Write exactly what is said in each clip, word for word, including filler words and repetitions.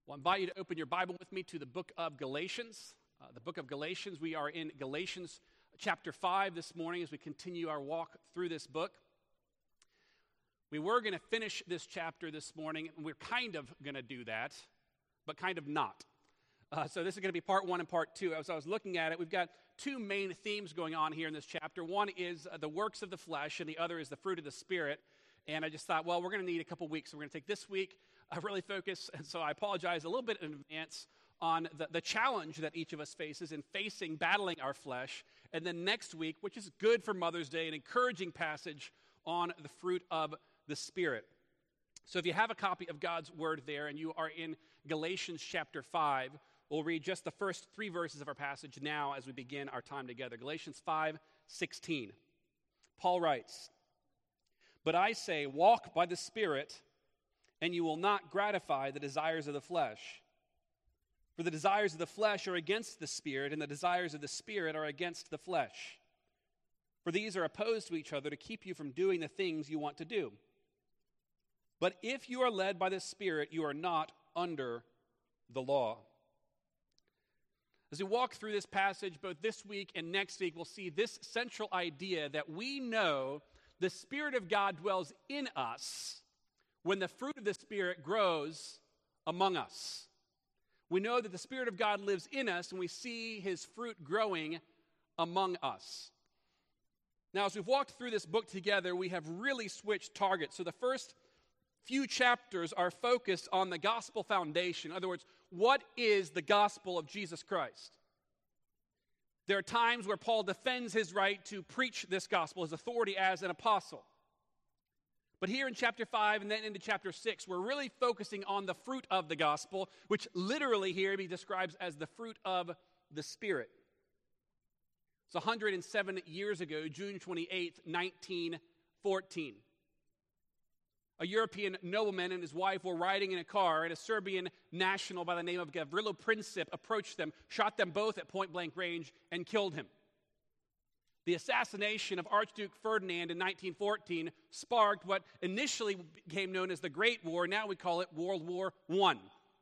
Well, I invite you to open your Bible with me to the book of Galatians. Uh, the book of Galatians, we are in Galatians chapter five this morning as we continue our walk through this book. We were going to finish this chapter this morning, and we're kind of going to do that, but kind of not. Uh, so this is going to be part one and part two. As I was looking at it, we've got two main themes going on here in this chapter. One is uh, the works of the flesh, and the other is the fruit of the Spirit. And I just thought, well, we're going to need a couple weeks. So we're going to take this week, uh, really focus. And so I apologize a little bit in advance on the, the challenge that each of us faces in facing, battling our flesh. And then next week, which is good for Mother's Day, an encouraging passage on the fruit of the Spirit. So if you have a copy of God's Word there and you are in Galatians chapter five, we'll read just the first three verses of our passage now as we begin our time together. Galatians five sixteen. Paul writes, "But I say, walk by the Spirit, and you will not gratify the desires of the flesh. For the desires of the flesh are against the Spirit, and the desires of the Spirit are against the flesh. For these are opposed to each other to keep you from doing the things you want to do. But if you are led by the Spirit, you are not under the law." As we walk through this passage, both this week and next week, we'll see this central idea that we know the Spirit of God dwells in us when the fruit of the Spirit grows among us. We know that the Spirit of God lives in us, and we see His fruit growing among us. Now, as we've walked through this book together, we have really switched targets. So the first few chapters are focused on the gospel foundation. In other words, what is the gospel of Jesus Christ? There are times where Paul defends his right to preach this gospel, his authority as an apostle. But here in chapter five and then into chapter six, we're really focusing on the fruit of the gospel, which literally here he describes as the fruit of the Spirit. It's one hundred seven years ago, June twenty-eighth, nineteen fourteen. A European nobleman and his wife were riding in a car, and a Serbian national by the name of Gavrilo Princip approached them, shot them both at point-blank range, and killed him. The assassination of Archduke Ferdinand in nineteen fourteen sparked what initially became known as the Great War. Now we call it World War One.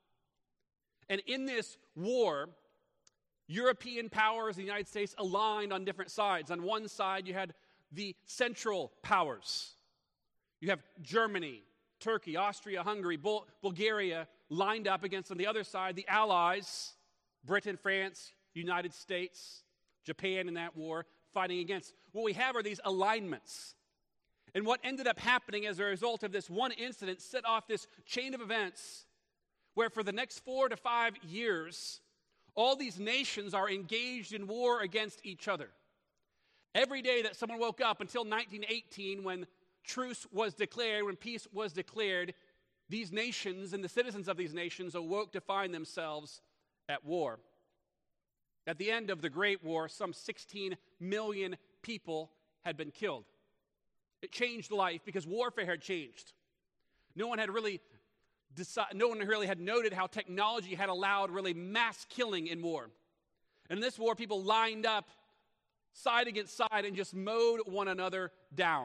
And in this war, European powers, the United States, aligned on different sides. On one side, you had the Central Powers. You have Germany, Turkey, Austria, Hungary, Bul- Bulgaria lined up against, on the other side, the Allies, Britain, France, United States, Japan in that war, fighting against. What we have are these alignments. And what ended up happening as a result of this one incident set off this chain of events where for the next four to five years, all these nations are engaged in war against each other. Every day that someone woke up until nineteen eighteen, when truce was declared, when peace was declared, these nations and the citizens of these nations awoke to find themselves at war. At the end of the Great War, some sixteen million people had been killed. It changed life because warfare had changed. No one had really decided, no one really had noted how technology had allowed really mass killing in war. And in this war, people lined up side against side and just mowed one another down.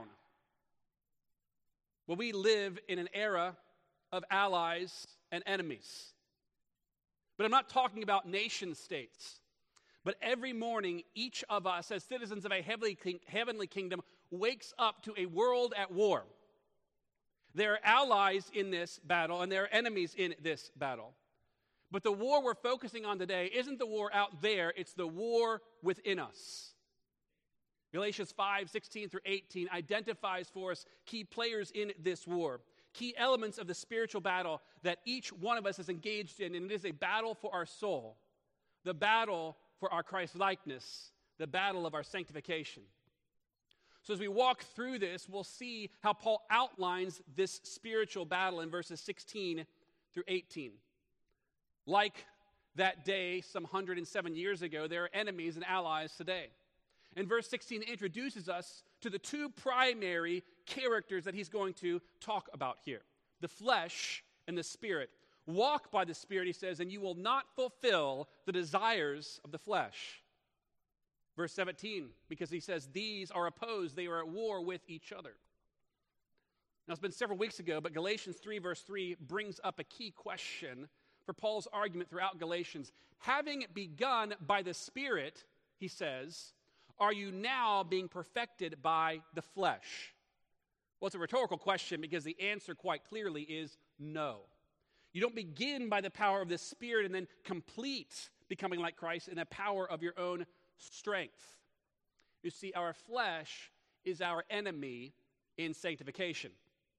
Well, we live in an era of allies and enemies. But I'm not talking about nation states. But every morning, each of us, as citizens of a heavenly, king, heavenly kingdom, wakes up to a world at war. There are allies in this battle, and there are enemies in this battle. But the war we're focusing on today isn't the war out there, it's the war within us. Galatians five sixteen through eighteen identifies for us key players in this war, key elements of the spiritual battle that each one of us is engaged in, and it is a battle for our soul, the battle for our Christ-likeness, the battle of our sanctification. So as we walk through this, we'll see how Paul outlines this spiritual battle in verses sixteen through eighteen. Like that day some one hundred seven years ago, there are enemies and allies today. And verse sixteen introduces us to the two primary characters that he's going to talk about here, the flesh and the Spirit. Walk by the Spirit, he says, and you will not fulfill the desires of the flesh. Verse seventeen, because he says these are opposed, they are at war with each other. Now, it's been several weeks ago, but Galatians three, verse three, brings up a key question for Paul's argument throughout Galatians. Having begun by the Spirit, he says, are you now being perfected by the flesh? Well, it's a rhetorical question because the answer quite clearly is no. You don't begin by the power of the Spirit and then complete becoming like Christ in the power of your own strength. You see, our flesh is our enemy in sanctification.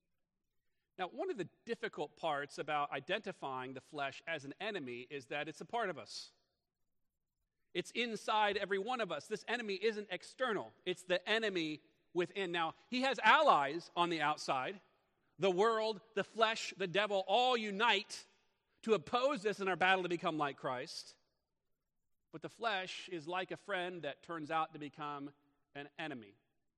Now, one of the difficult parts about identifying the flesh as an enemy is that it's a part of us. It's inside every one of us. This enemy isn't external. It's the enemy within. Now, he has allies on the outside. The world, the flesh, the devil all unite to oppose this in our battle to become like Christ. But the flesh is like a friend that turns out to become an enemy.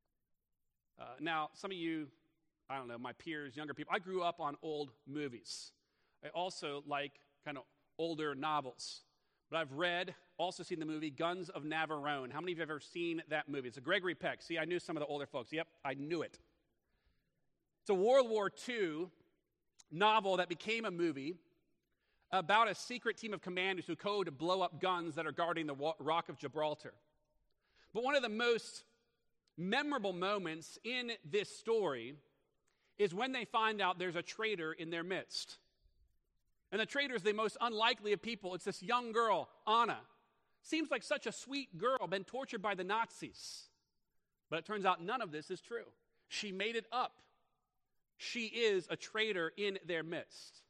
Uh, now, some of you, I don't know, my peers, younger people, I grew up on old movies. I also like kind of older novels. But I've read, also seen the movie Guns of Navarone. How many of you have ever seen that movie? It's a Gregory Peck. See, I knew some of the older folks. Yep, I knew it. It's a World War Two novel that became a movie about a secret team of commanders who go to blow up guns that are guarding the Rock of Gibraltar. But one of the most memorable moments in this story is when they find out there's a traitor in their midst. And the traitor is the most unlikely of people. It's this young girl, Anna. Seems like such a sweet girl, been tortured by the Nazis. But it turns out none of this is true. She made it up. She is a traitor in their midst.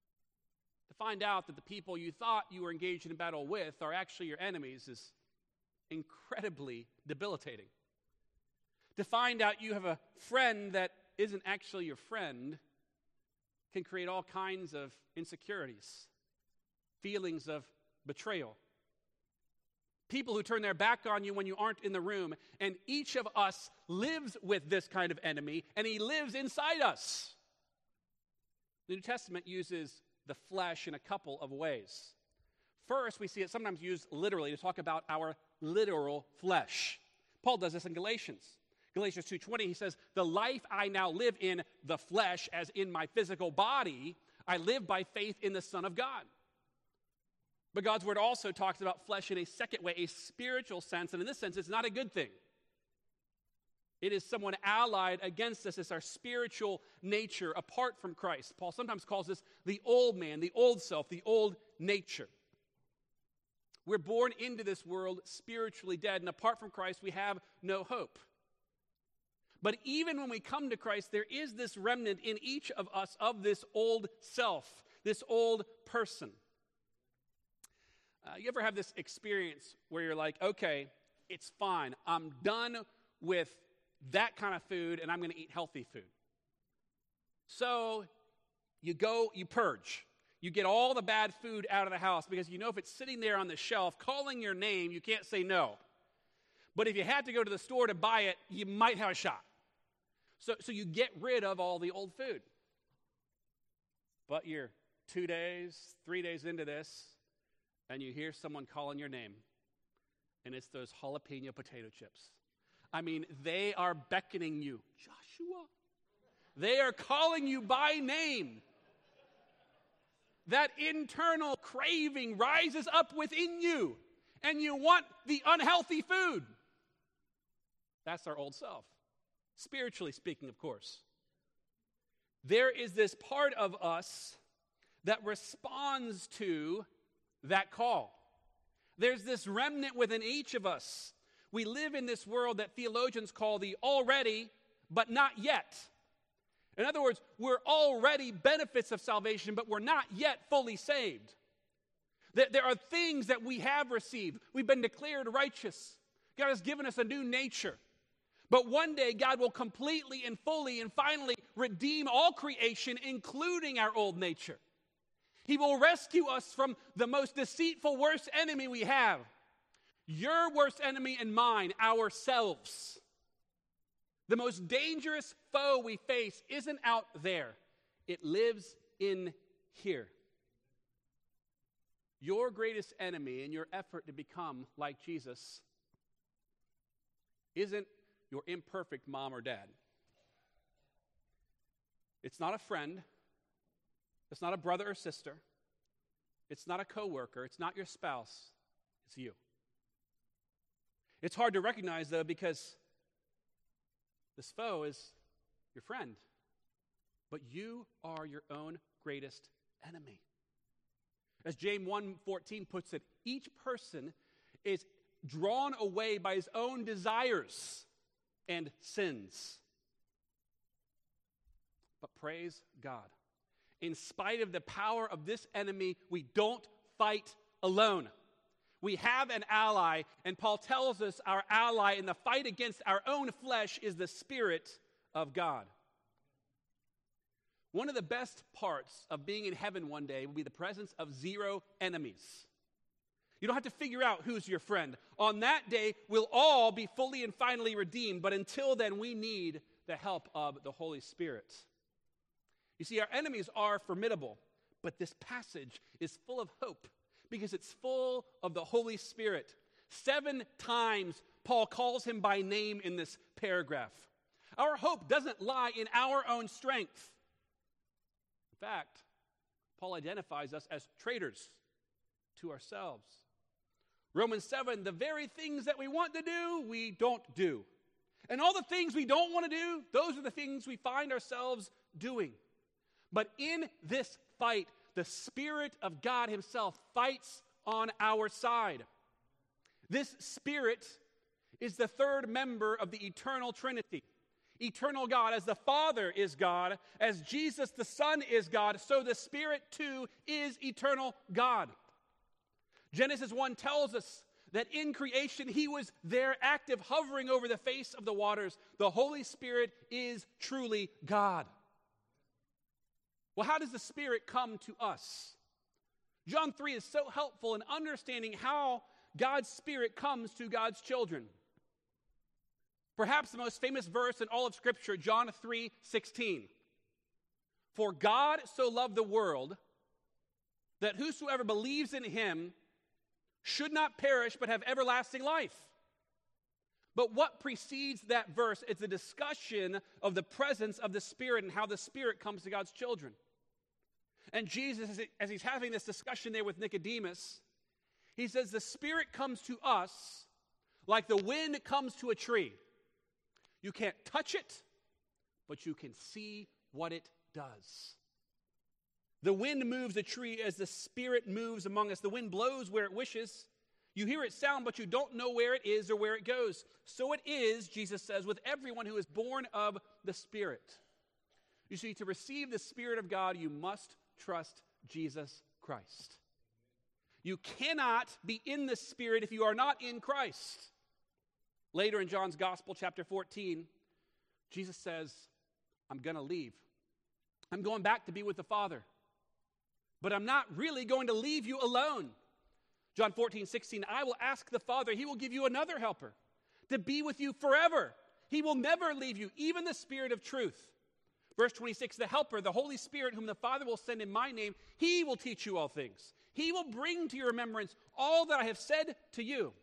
To find out that the people you thought you were engaged in battle with are actually your enemies is incredibly debilitating. To find out you have a friend that isn't actually your friend can create all kinds of insecurities, feelings of betrayal. People who turn their back on you when you aren't in the room, and each of us lives with this kind of enemy, and he lives inside us. The New Testament uses the flesh in a couple of ways. First, we see it sometimes used literally to talk about our literal flesh. Paul does this in Galatians. Galatians two twenty, he says, the life I now live in the flesh, as in my physical body, I live by faith in the Son of God. But God's word also talks about flesh in a second way, a spiritual sense, and in this sense, it's not a good thing. It is someone allied against us. It's our spiritual nature apart from Christ. Paul sometimes calls this the old man, the old self, the old nature. We're born into this world spiritually dead, and apart from Christ, we have no hope. But even when we come to Christ, there is this remnant in each of us of this old self, this old person. Uh, you ever have this experience where you're like, okay, it's fine. I'm done with that kind of food, and I'm going to eat healthy food. So you go, you purge. You get all the bad food out of the house because you know if it's sitting there on the shelf calling your name, you can't say no. But if you had to go to the store to buy it, you might have a shot. So, so you get rid of all the old food. But you're two days, three days into this, and you hear someone calling your name, and it's those jalapeno potato chips. I mean, they are beckoning you. Joshua. They are calling you by name. That internal craving rises up within you, and you want the unhealthy food. That's our old self. Spiritually speaking, of course. There is this part of us that responds to that call. There's this remnant within each of us. We live in this world that theologians call the already, but not yet. In other words, we're already benefits of salvation, but we're not yet fully saved. There are things that we have received. We've been declared righteous. God has given us a new nature. But one day, God will completely and fully and finally redeem all creation, including our old nature. He will rescue us from the most deceitful, worst enemy we have. Your worst enemy and mine, ourselves. The most dangerous foe we face isn't out there. It lives in here. Your greatest enemy in your effort to become like Jesus isn't your imperfect mom or dad. It's not a friend. It's not a brother or sister. It's not a coworker. It's not your spouse. It's you. It's hard to recognize, though, because this foe is your friend. But you are your own greatest enemy. As James one fourteen puts it, each person is drawn away by his own desires and sins. But praise God. In spite of the power of this enemy, we don't fight alone. We have an ally, and Paul tells us our ally in the fight against our own flesh is the Spirit of God. One of the best parts of being in heaven one day will be the presence of zero enemies. You don't have to figure out who's your friend. On that day, we'll all be fully and finally redeemed, but until then, we need the help of the Holy Spirit. You see, our enemies are formidable, but this passage is full of hope because it's full of the Holy Spirit. Seven times, Paul calls him by name in this paragraph. Our hope doesn't lie in our own strength. In fact, Paul identifies us as traitors to ourselves. Romans seven, the very things that we want to do, we don't do. And all the things we don't want to do, those are the things we find ourselves doing. But in this fight, the Spirit of God himself fights on our side. This Spirit is the third member of the eternal Trinity. Eternal God, as the Father is God, as Jesus the Son is God, so the Spirit too is eternal God. Genesis one tells us that in creation he was there active, hovering over the face of the waters. The Holy Spirit is truly God. Well, how does the Spirit come to us? John three is so helpful in understanding how God's Spirit comes to God's children. Perhaps the most famous verse in all of Scripture, John three sixteen. For God so loved the world that whosoever believes in him should not perish but have everlasting life. But what precedes that verse is a discussion of the presence of the Spirit and how the Spirit comes to God's children. And Jesus, as he's having this discussion there with Nicodemus, he says the Spirit comes to us like the wind comes to a tree. You can't touch it, but you can see what it does. The wind moves a tree as the Spirit moves among us. The wind blows where it wishes. You hear it sound, but you don't know where it is or where it goes. So it is, Jesus says, with everyone who is born of the Spirit. You see, to receive the Spirit of God, you must trust Jesus Christ. You cannot be in the Spirit if you are not in Christ. Later in John's Gospel, chapter fourteen, Jesus says, I'm going to leave. I'm going back to be with the Father. But I'm not really going to leave you alone. John fourteen sixteen, I will ask the Father, he will give you another helper to be with you forever. He will never leave you, even the Spirit of truth. Verse twenty-six, the helper, the Holy Spirit, whom the Father will send in my name, he will teach you all things. He will bring to your remembrance all that I have said to you.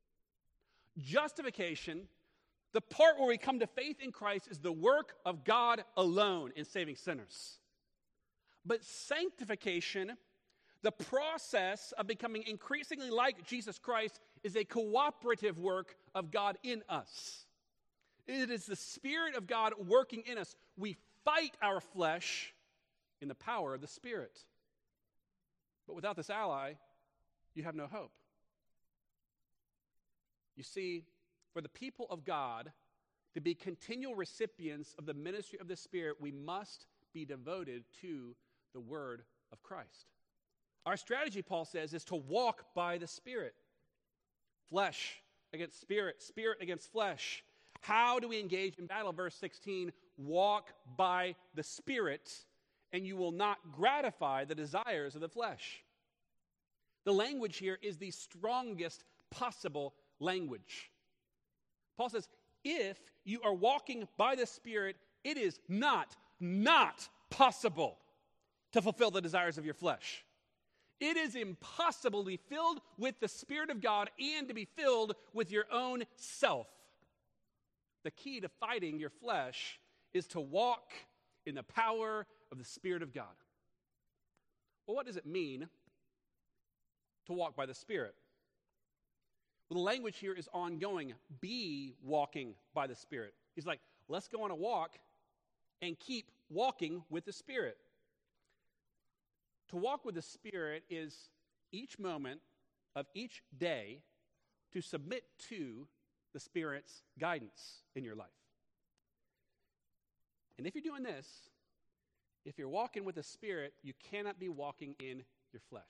Justification, the part where we come to faith in Christ, is the work of God alone in saving sinners. But sanctification, the process of becoming increasingly like Jesus Christ, is a cooperative work of God in us. It is the Spirit of God working in us. We fight our flesh in the power of the Spirit. But without this ally, you have no hope. You see, for the people of God to be continual recipients of the ministry of the Spirit, we must be devoted to the Word of Christ. Our strategy, Paul says, is to walk by the Spirit. Flesh against spirit, spirit against flesh. How do we engage in battle? Verse sixteen, walk by the Spirit, and you will not gratify the desires of the flesh. The language here is the strongest possible language. Paul says, if you are walking by the Spirit, it is not, not possible to fulfill the desires of your flesh. It is impossible to be filled with the Spirit of God and to be filled with your own self. The key to fighting your flesh is to walk in the power of the Spirit of God. Well, what does it mean to walk by the Spirit. Well, the language here is ongoing. Be walking by the Spirit. He's like, let's go on a walk and keep walking with the Spirit. To walk with the Spirit is each moment of each day to submit to the Spirit's guidance in your life. And if you're doing this, if you're walking with the Spirit, you cannot be walking in your flesh.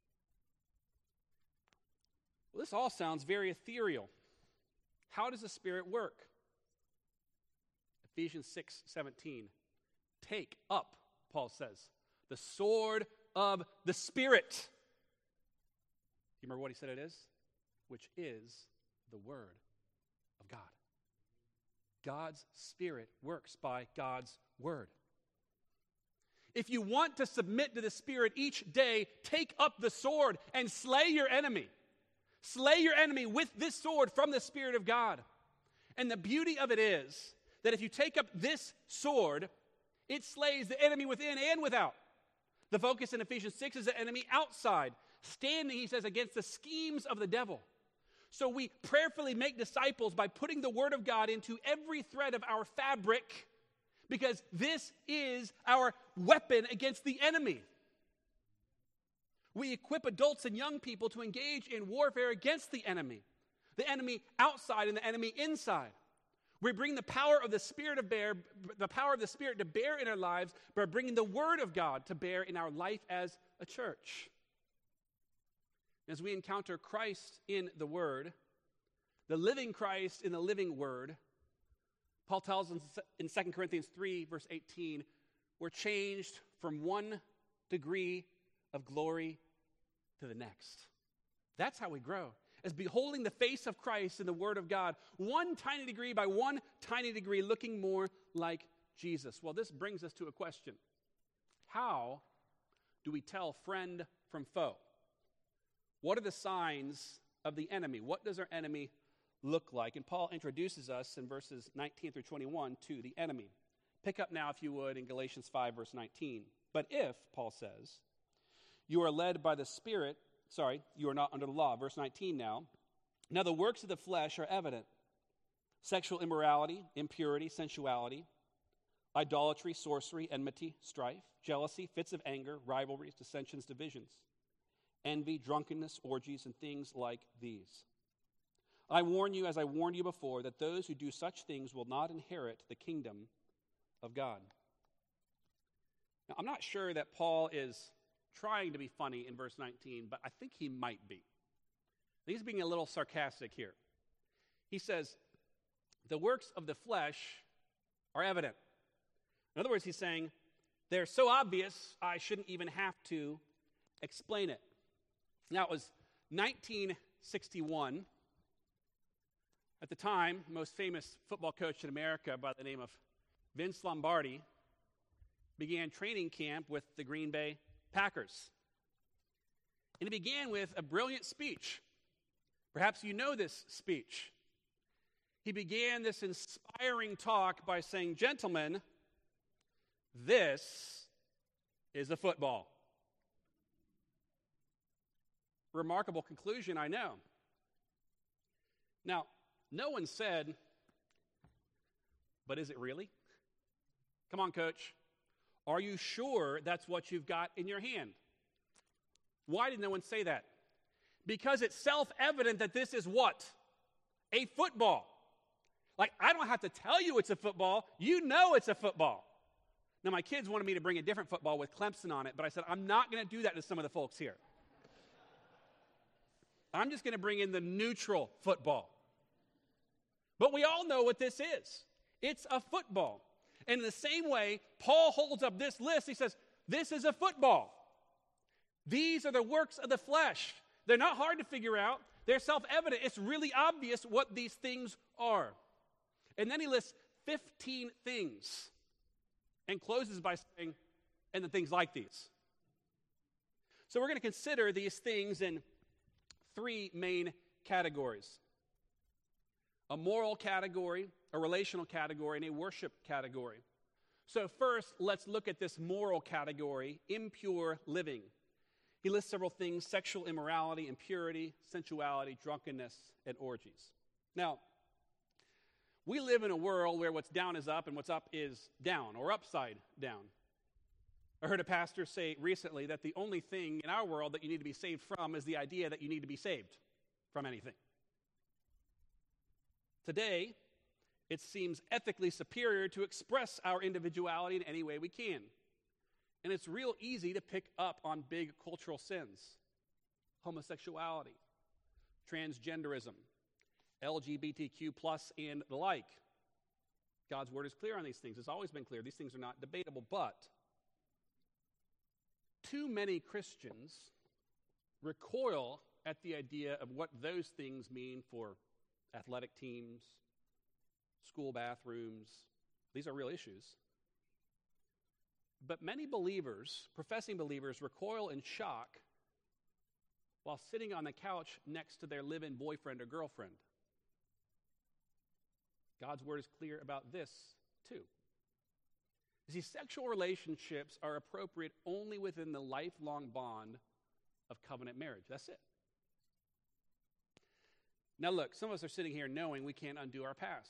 Well, this all sounds very ethereal. How does the Spirit work? Ephesians six seventeen. Take up, Paul says, the sword of the Spirit. You remember what he said it is? Which is the Word of God. God's Spirit works by God's Word. If you want to submit to the Spirit each day, take up the sword and slay your enemy. Slay your enemy with this sword from the Spirit of God. And the beauty of it is that if you take up this sword, it slays the enemy within and without. The focus in Ephesians six is the enemy outside, standing, he says, against the schemes of the devil. So we prayerfully make disciples by putting the Word of God into every thread of our fabric, because this is our weapon against the enemy. We equip adults and young people to engage in warfare against the enemy, the enemy outside and the enemy inside. We bring the power of the Spirit of bear, the power of the Spirit to bear in our lives by bringing the Word of God to bear in our life as a church. As we encounter Christ in the Word, the living Christ in the living Word, Paul tells us in Second Corinthians three, verse eighteen, we're changed from one degree of glory to the next. That's how we grow, as beholding the face of Christ in the Word of God, one tiny degree by one tiny degree, looking more like Jesus. Well, this brings us to a question. How do we tell friend from foe? What are the signs of the enemy? What does our enemy look like? And Paul introduces us in verses nineteen through twenty-one to the enemy. Pick up now, if you would, in Galatians five, verse nineteen. But if, Paul says, you are led by the Spirit, sorry, you are not under the law. Verse nineteen now. Now the works of the flesh are evident. Sexual immorality, impurity, sensuality, idolatry, sorcery, enmity, strife, jealousy, fits of anger, rivalries, dissensions, divisions, envy, drunkenness, orgies, and things like these. I warn you, as I warned you before, that those who do such things will not inherit the kingdom of God. Now, I'm not sure that Paul is trying to be funny in verse nineteen, but I think he might be. He's being a little sarcastic here. He says, the works of the flesh are evident. In other words, he's saying, they're so obvious, I shouldn't even have to explain it. Now, it was nineteen sixty-one. At the time, the most famous football coach in America by the name of Vince Lombardi began training camp with the Green Bay Packers. And he began with a brilliant speech. Perhaps you know this speech. He began this inspiring talk by saying, gentlemen, this is a football. Remarkable conclusion, I know. Now, no one said, but is it really? Come on, coach. Are you sure that's what you've got in your hand? Why did no one say that? Because it's self-evident that this is what? A football. Like, I don't have to tell you it's a football. You know it's a football. Now, my kids wanted me to bring a different football with Clemson on it, but I said, I'm not going to do that to some of the folks here. I'm just going to bring in the neutral football. But we all know what this is. It's a football. And in the same way, Paul holds up this list. He says, this is a football. These are the works of the flesh. They're not hard to figure out. They're self-evident. It's really obvious what these things are. And then he lists fifteen things and closes by saying, and the things like these. So we're going to consider these things in three main categories. A moral category, a relational category, and a worship category. So first, let's look at this moral category, impure living. He lists several things: sexual immorality, impurity, sensuality, drunkenness, and orgies. Now, we live in a world where what's down is up and what's up is down, or upside down. I heard a pastor say recently that the only thing in our world that you need to be saved from is the idea that you need to be saved from anything. Today, it seems ethically superior to express our individuality in any way we can. And it's real easy to pick up on big cultural sins: homosexuality, transgenderism, L G B T Q plus, and the like. God's word is clear on these things. It's always been clear. These things are not debatable, but too many Christians recoil at the idea of what those things mean for athletic teams, school bathrooms. These are real issues. But many believers, professing believers, recoil in shock while sitting on the couch next to their live-in boyfriend or girlfriend. God's word is clear about this, too. You see, sexual relationships are appropriate only within the lifelong bond of covenant marriage. That's it. Now look, some of us are sitting here knowing we can't undo our past.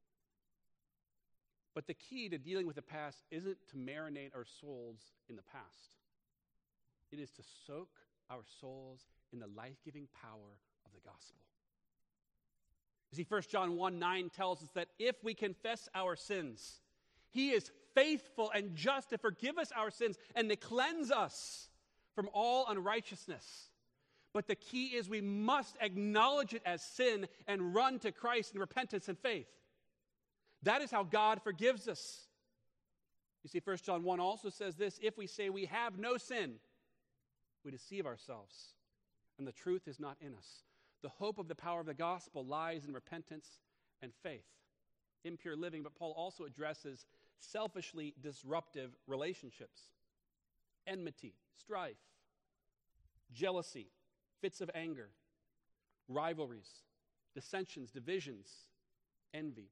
But the key to dealing with the past isn't to marinate our souls in the past. It is to soak our souls in the life-giving power of the gospel. You see, First John one nine tells us that if we confess our sins, he is faithful and just to forgive us our sins and to cleanse us from all unrighteousness. But the key is we must acknowledge it as sin and run to Christ in repentance and faith. That is how God forgives us. You see, First John one also says this: if we say we have no sin, we deceive ourselves, and the truth is not in us. The hope of the power of the gospel lies in repentance and faith, impure living. But Paul also addresses selfishly disruptive relationships: enmity, strife, jealousy, fits of anger, rivalries, dissensions, divisions, envy.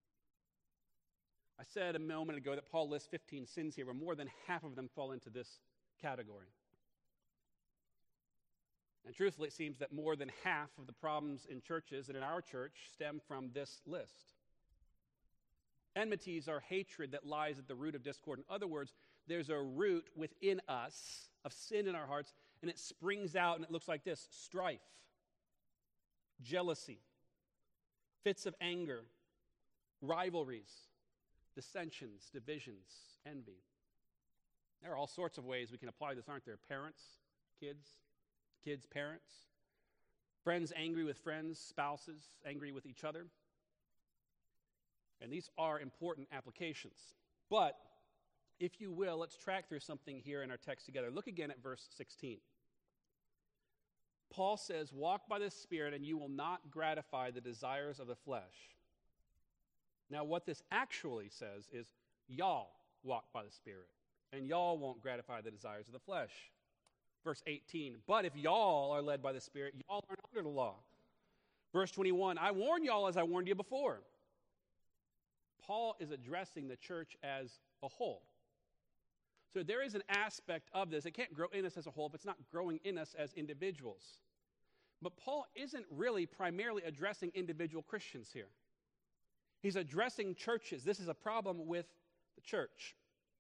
I said a moment ago that Paul lists fifteen sins here, where more than half of them fall into this category. And truthfully, it seems that more than half of the problems in churches and in our church stem from this list. Enmities are hatred that lies at the root of discord. In other words, there's a root within us of sin in our hearts, and it springs out, and it looks like this: strife, jealousy, fits of anger, rivalries, dissensions, divisions, envy. There are all sorts of ways we can apply this, aren't there? Parents, kids, kids, parents, friends angry with friends, spouses angry with each other. And these are important applications. But, if you will, let's track through something here in our text together. Look again at verse sixteen. Paul says, "Walk by the Spirit, and you will not gratify the desires of the flesh." Now, what this actually says is, y'all walk by the Spirit, and y'all won't gratify the desires of the flesh. Verse eighteen, "But if y'all are led by the Spirit, y'all aren't under the law." Verse twenty-one, "I warn y'all as I warned you before." Paul is addressing the church as a whole. So there is an aspect of this. It can't grow in us as a whole if it's not growing in us as individuals. But Paul isn't really primarily addressing individual Christians here. He's addressing churches. This is a problem with the church.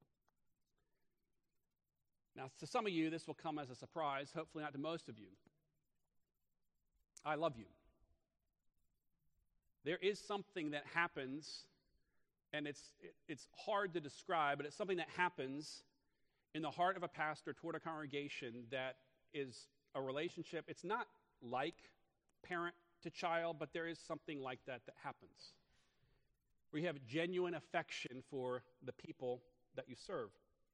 Now, to some of you, this will come as a surprise, hopefully not to most of you. I love you. There is something that happens, and it's it, it's hard to describe, but it's something that happens in the heart of a pastor toward a congregation that is a relationship. It's not like parent to child, but there is something like that that happens. We have genuine affection for the people that you serve.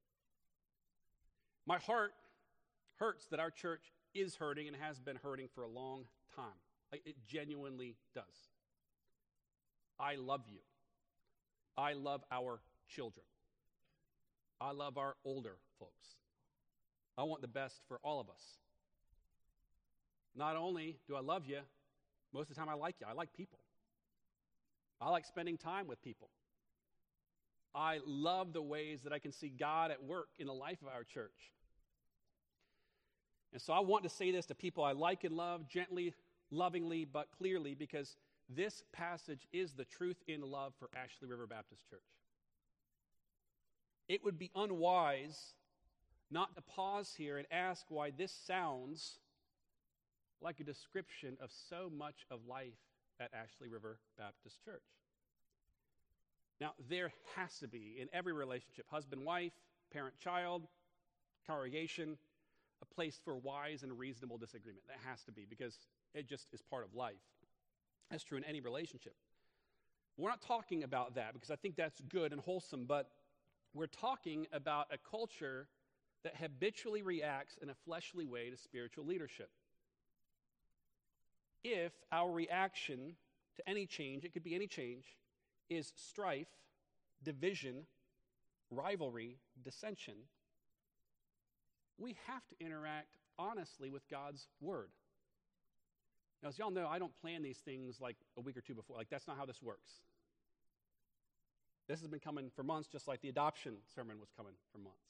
My heart hurts that our church is hurting and has been hurting for a long time. Like, it genuinely does. I love you. I love our children. I love our older folks. I want the best for all of us. Not only do I love you, most of the time I like you. I like people. I like spending time with people. I love the ways that I can see God at work in the life of our church. And so I want to say this to people I like and love, gently, lovingly, but clearly, because this passage is the truth in love for Ashley River Baptist Church. It would be unwise not to pause here and ask why this sounds like a description of so much of life at Ashley River Baptist Church. Now, there has to be, in every relationship, husband-wife, parent-child, congregation, a place for wise and reasonable disagreement. That has to be, because it just is part of life. That's true in any relationship. We're not talking about that, because I think that's good and wholesome, but we're talking about a culture that habitually reacts in a fleshly way to spiritual leadership. If our reaction to any change, it could be any change, is strife, division, rivalry, dissension, we have to interact honestly with God's word. Now, as y'all know, I don't plan these things like a week or two before. Like, that's not how this works. This has been coming for months, just like the adoption sermon was coming for months.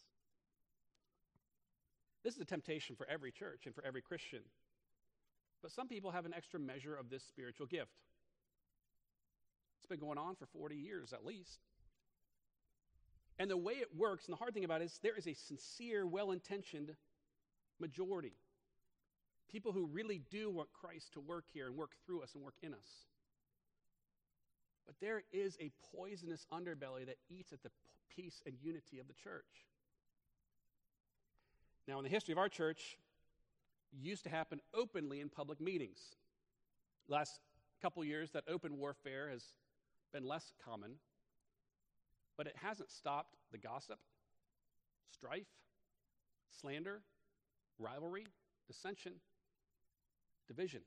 This is a temptation for every church and for every Christian. But some people have an extra measure of this spiritual gift. It's been going on for forty years at least. And the way it works, and the hard thing about it is there is a sincere, well-intentioned majority. People who really do want Christ to work here and work through us and work in us. But there is a poisonous underbelly that eats at the peace and unity of the church. Now, in the history of our church, it used to happen openly in public meetings. Last couple years, that open warfare has been less common, but it hasn't stopped the gossip, strife, slander, rivalry, dissension, division.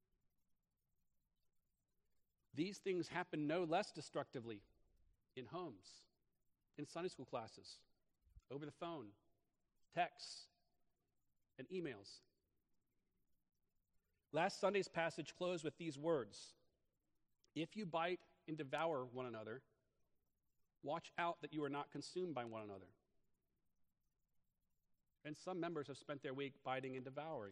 These things happen no less destructively in homes, in Sunday school classes, over the phone, texts, and emails. Last Sunday's passage closed with these words: "If you bite and devour one another, watch out that you are not consumed by one another." And some members have spent their week biting and devouring.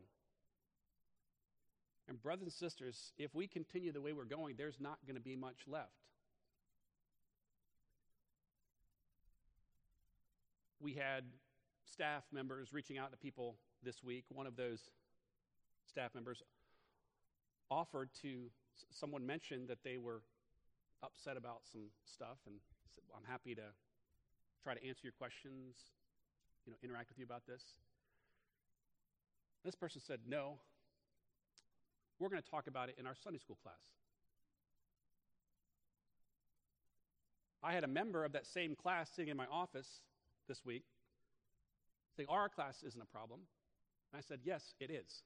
And brothers and sisters, if we continue the way we're going, there's not going to be much left. We had staff members reaching out to people this week. One of those staff members offered to, someone mentioned that they were upset about some stuff, and said, well, I'm happy to try to answer your questions, you know, interact with you about this. This person said, no, we're going to talk about it in our Sunday school class. I had a member of that same class sitting in my office this week saying, our class isn't a problem. And I said, yes, it is.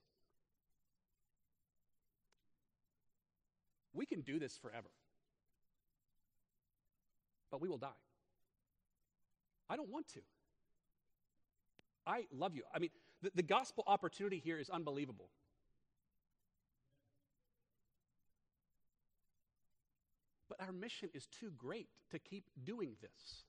We can do this forever, but we will die. I don't want to. I love you. I mean, the, the gospel opportunity here is unbelievable. But our mission is too great to keep doing this.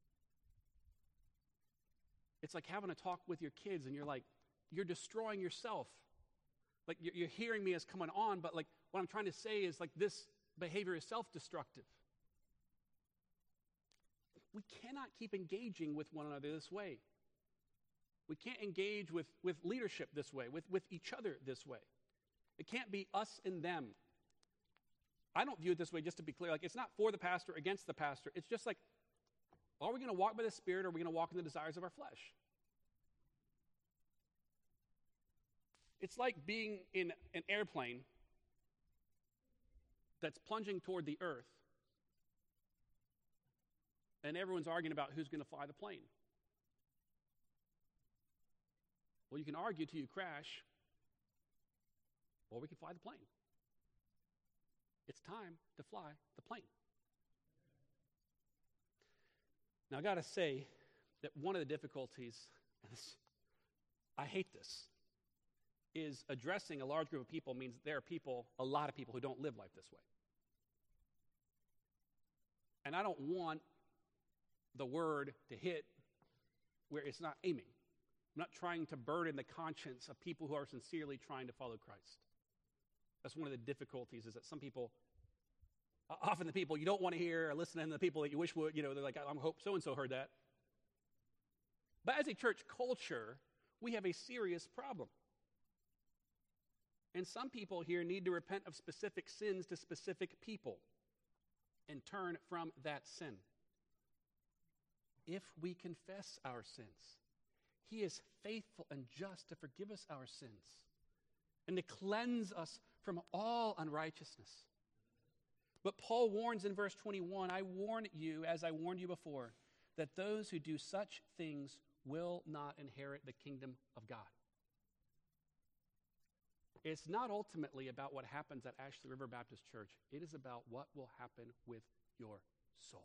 It's like having a talk with your kids and you're like, you're destroying yourself. Like, you're, you're hearing me as coming on, but like what I'm trying to say is like this behavior is self-destructive. We cannot keep engaging with one another this way. We can't engage with, with leadership this way, with, with each other this way. It can't be us and them. I don't view it this way, just to be clear. Like, it's not for the pastor, against the pastor. It's just like, are we going to walk by the Spirit, or are we going to walk in the desires of our flesh? It's like being in an airplane that's plunging toward the earth, and everyone's arguing about who's going to fly the plane. Well, you can argue till you crash, or we can fly the plane. It's time to fly the plane. Now, I got to say that one of the difficulties, and this, I hate this, is addressing a large group of people means there are people, a lot of people, who don't live life this way. And I don't want the word to hit where it's not aiming. I'm not trying to burden the conscience of people who are sincerely trying to follow Christ. That's one of the difficulties, is that some people, often the people you don't want to hear or listen to, the people that you wish would, you know, they're like, I hope so-and-so heard that. But as a church culture, we have a serious problem. And some people here need to repent of specific sins to specific people and turn from that sin. If we confess our sins, He is faithful and just to forgive us our sins and to cleanse us from all unrighteousness. But Paul warns in verse twenty-one, I warn you, as I warned you before, that those who do such things will not inherit the kingdom of God. It's not ultimately about what happens at Ashley River Baptist Church. It is about what will happen with your soul.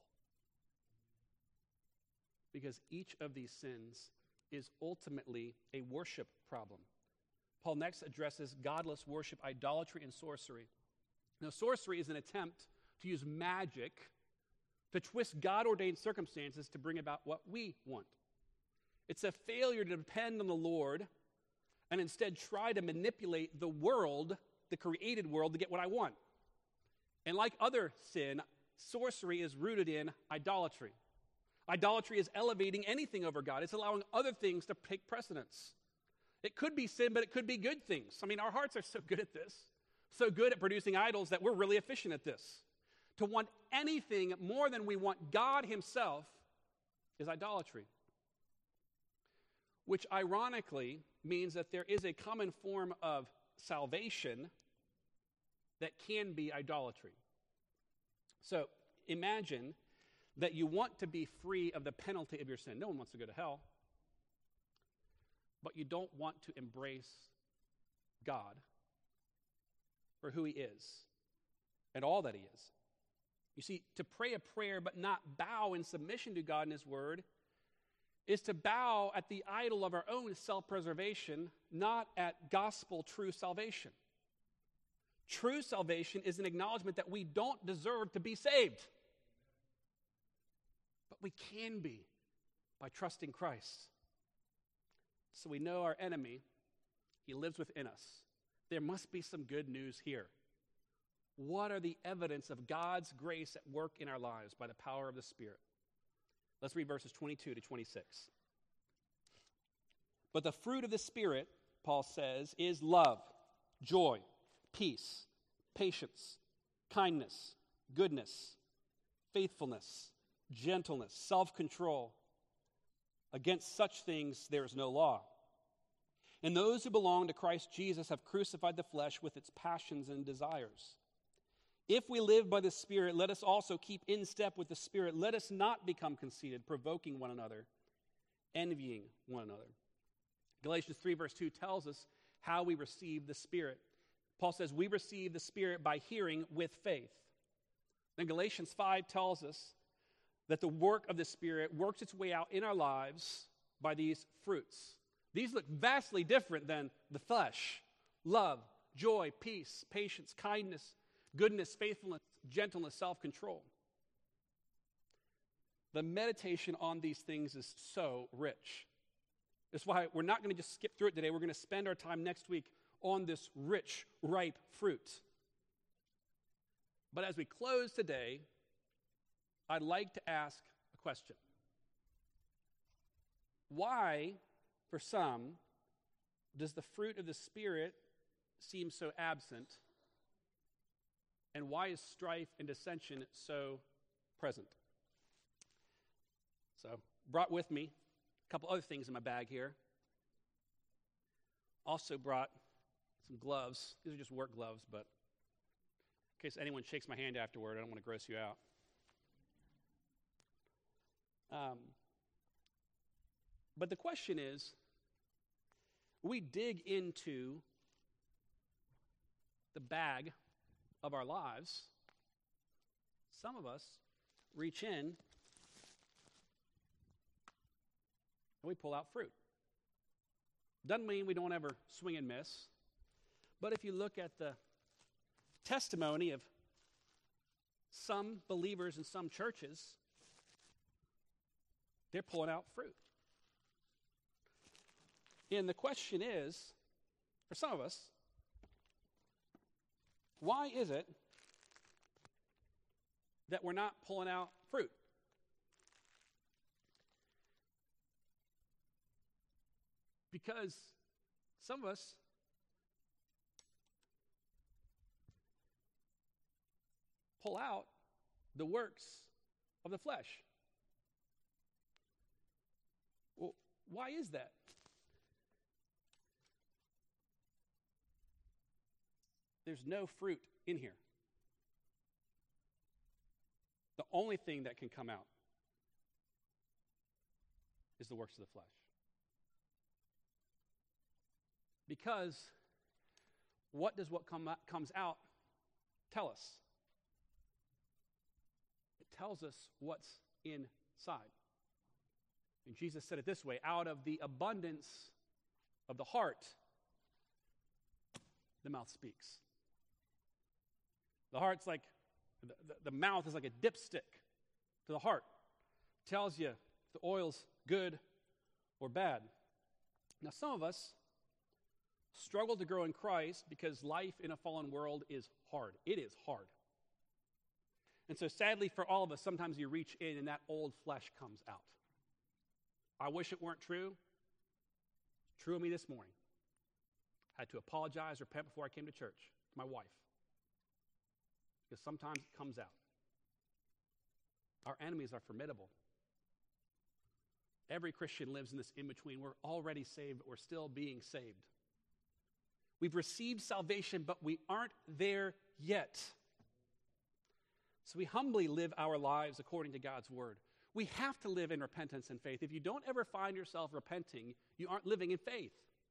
Because each of these sins is ultimately a worship problem. Paul next addresses godless worship, idolatry, and sorcery. Now, sorcery is an attempt to use magic to twist God-ordained circumstances to bring about what we want. It's a failure to depend on the Lord and instead try to manipulate the world, the created world, to get what I want. And like other sin, sorcery is rooted in idolatry. Idolatry is elevating anything over God. It's allowing other things to take precedence. It could be sin, but it could be good things. I mean, our hearts are so good at this, so good at producing idols that we're really efficient at this. To want anything more than we want God Himself is idolatry. Which ironically means that there is a common form of salvation that can be idolatry. So imagine that you want to be free of the penalty of your sin. No one wants to go to hell. But you don't want to embrace God for who He is and all that He is. You see, to pray a prayer but not bow in submission to God and His Word is to bow at the idol of our own self-preservation, not at gospel true salvation. True salvation is an acknowledgement that we don't deserve to be saved. But we can be by trusting Christ. So we know our enemy, he lives within us. There must be some good news here. What are the evidence of God's grace at work in our lives by the power of the Spirit? Let's read verses twenty-two to twenty-six. But the fruit of the Spirit, Paul says, is love, joy, peace, patience, kindness, goodness, faithfulness, gentleness, self-control. Against such things there is no law. And those who belong to Christ Jesus have crucified the flesh with its passions and desires. If we live by the Spirit, let us also keep in step with the Spirit. Let us not become conceited, provoking one another, envying one another. Galatians three verse two tells us how we receive the Spirit. Paul says we receive the Spirit by hearing with faith. Then Galatians five tells us that the work of the Spirit works its way out in our lives by these fruits. These look vastly different than the flesh. Love, joy, peace, patience, kindness, goodness, faithfulness, gentleness, self-control. The meditation on these things is so rich. That's why we're not going to just skip through it today. We're going to spend our time next week on this rich, ripe fruit. But as we close today, I'd like to ask a question. Why, for some, does the fruit of the Spirit seem so absent? And why is strife and dissension so present? So, brought with me a couple other things in my bag here. Also brought some gloves. These are just work gloves, but in case anyone shakes my hand afterward, I don't want to gross you out. Um, but the question is, we dig into the bag of our lives. Some of us reach in and we pull out fruit. Doesn't mean we don't ever swing and miss. But if you look at the testimony of some believers in some churches, they're pulling out fruit. And the question is, for some of us, why is it that we're not pulling out fruit? Because some of us pull out the works of the flesh. Well, why is that? There's no fruit in here. The only thing that can come out is the works of the flesh. Because what does what come out, comes out tell us? It tells us what's inside. And Jesus said it this way, out of the abundance of the heart, the mouth speaks. The heart's like, the, the, the mouth is like a dipstick to the heart. Tells you if the oil's good or bad. Now, some of us struggle to grow in Christ because life in a fallen world is hard. It is hard. And so sadly for all of us, sometimes you reach in and that old flesh comes out. I wish it weren't true. It's true of me this morning. I had to apologize, repent before I came to church to my wife. Because sometimes it comes out. Our enemies are formidable. Every Christian lives in this in-between. We're already saved, but we're still being saved. We've received salvation, but we aren't there yet. So we humbly live our lives according to God's word. We have to live in repentance and faith. If you don't ever find yourself repenting, you aren't living in faith.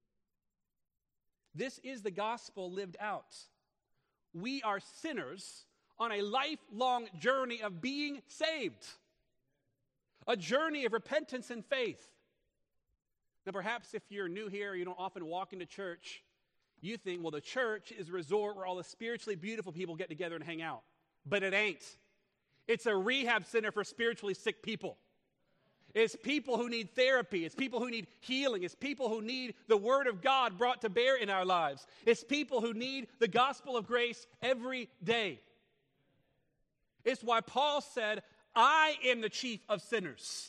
This is the gospel lived out. We are sinners on a lifelong journey of being saved. A journey of repentance and faith. Now perhaps if you're new here, you don't often walk into church, you think, well, the church is a resort where all the spiritually beautiful people get together and hang out. But it ain't. It's a rehab center for spiritually sick people. It's people who need therapy. It's people who need healing. It's people who need the Word of God brought to bear in our lives. It's people who need the gospel of grace every day. It's why Paul said, I am the chief of sinners.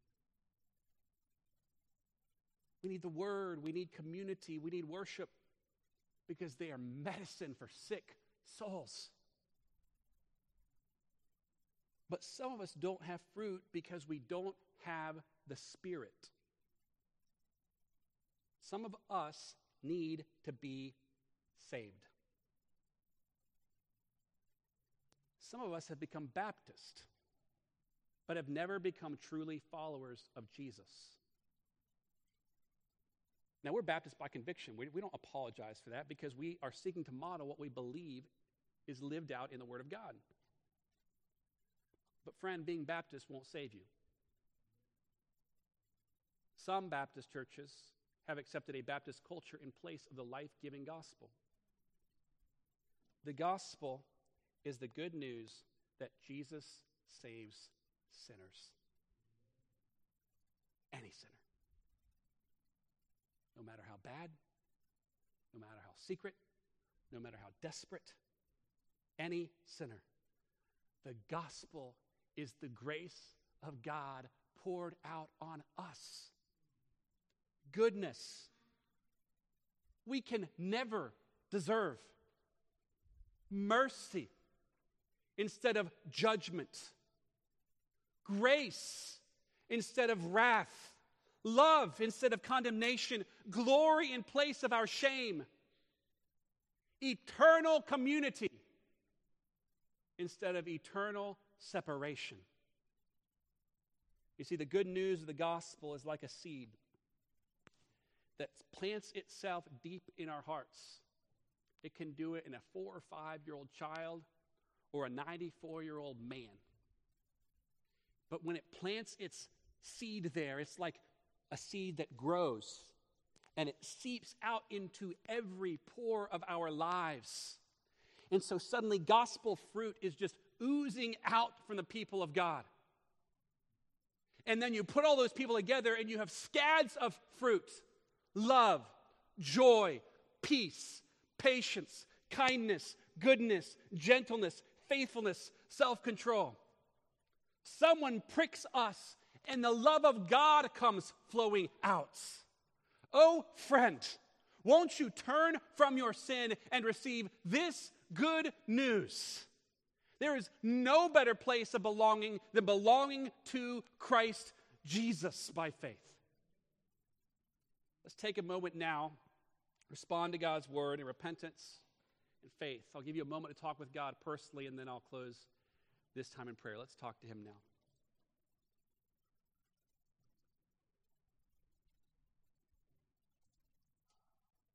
We need the Word. We need community. We need worship because they are medicine for sick souls. But some of us don't have fruit because we don't have the Spirit. Some of us need to be saved. Some of us have become Baptist, but have never become truly followers of Jesus. Now, we're Baptist by conviction. We, we don't apologize for that because we are seeking to model what we believe is lived out in the Word of God. But friend, being Baptist won't save you. Some Baptist churches have accepted a Baptist culture in place of the life-giving gospel. The gospel is the good news that Jesus saves sinners. Any sinner. No matter how bad, no matter how secret, no matter how desperate, any sinner. The gospel is the grace of God poured out on us. Goodness. We can never deserve. Mercy instead of judgment. Grace instead of wrath. Love instead of condemnation. Glory in place of our shame. Eternal community instead of eternal separation. You see, the good news of the gospel is like a seed that plants itself deep in our hearts. It can do it in a four or five-year-old child or a ninety-four-year-old man. But when it plants its seed there, it's like a seed that grows and it seeps out into every pore of our lives. And so suddenly gospel fruit is just oozing out from the people of God. And then you put all those people together and you have scads of fruit. love, joy, peace, patience, kindness, goodness, gentleness, faithfulness, self-control. Someone pricks us, and the love of God comes flowing out. Oh, friend, won't you turn from your sin and receive this good news? There is no better place of belonging than belonging to Christ Jesus by faith. Let's take a moment now, respond to God's word in repentance and faith. I'll give you a moment to talk with God personally, and then I'll close this time in prayer. Let's talk to him now.